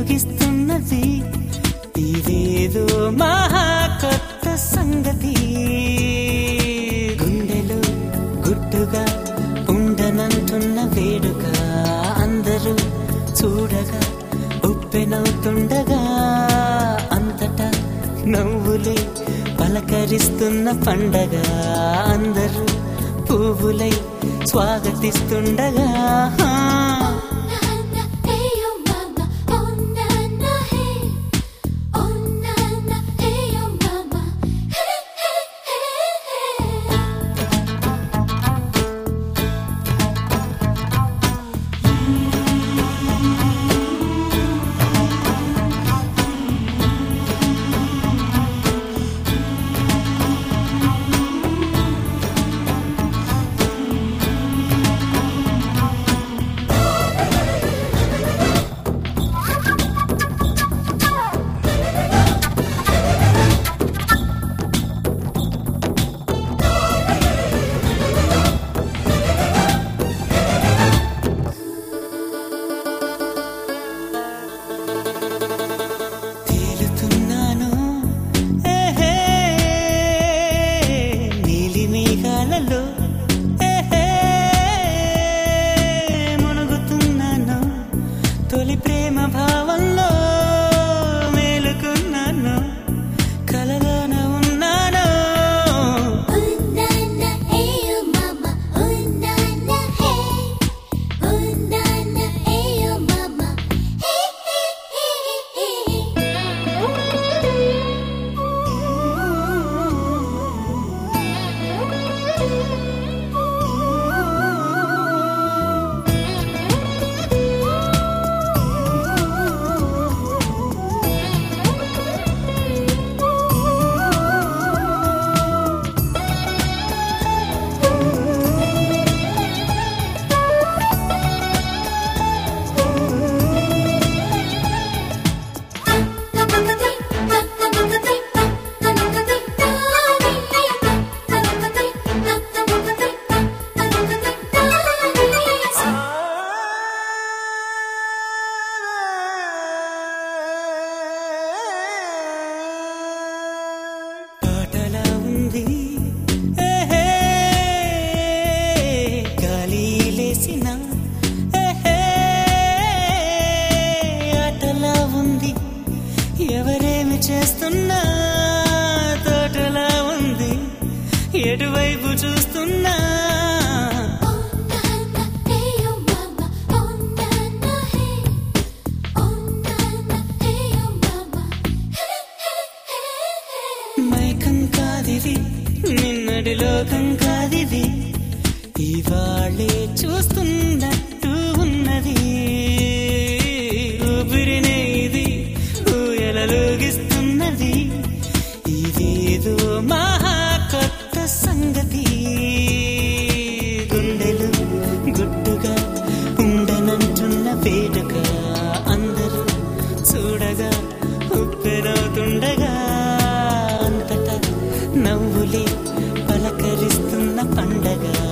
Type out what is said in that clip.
వెలుగిస్తున్నది ఇదేదో మహా కొత్త సంగతి. గుండెలు గుట్టుగా ఉండనంటున్న వేడుక అందరూ చూడగా ఉప్పెనవుతుండగా అంతటా నవ్వులే పలకరిస్తున్న పండగ. అందరూ పువ్వులై స్వాగతిస్తుండగా మునుగుతున్నాను తొలి ప్రేమ భావంలో మేలుకున్నాను కలలోన ఉన్నాను. గాలి లేసిన ఆటలా ఉంది ఎవరేమి చేస్తున్నా తోటలా ఉంది ఎటువైపు చూస్తున్నా. మైకం కాదిది నిన్నటి లోకం కాదిది ఇవాళే చూస్తున్నట్టు ఉన్నది. ఊపిరినే ఇది ఊయలలోగిస్తున్నది ఇదేదో మహా కొత్త సంగతి. గుండెలు గుట్టుగా ఉండనంటున్న వేడుక అందరూ చూడగా ఉప్పెనవుతుండగా అంతటా నవ్వులే పలకరిస్తున్న పండగ.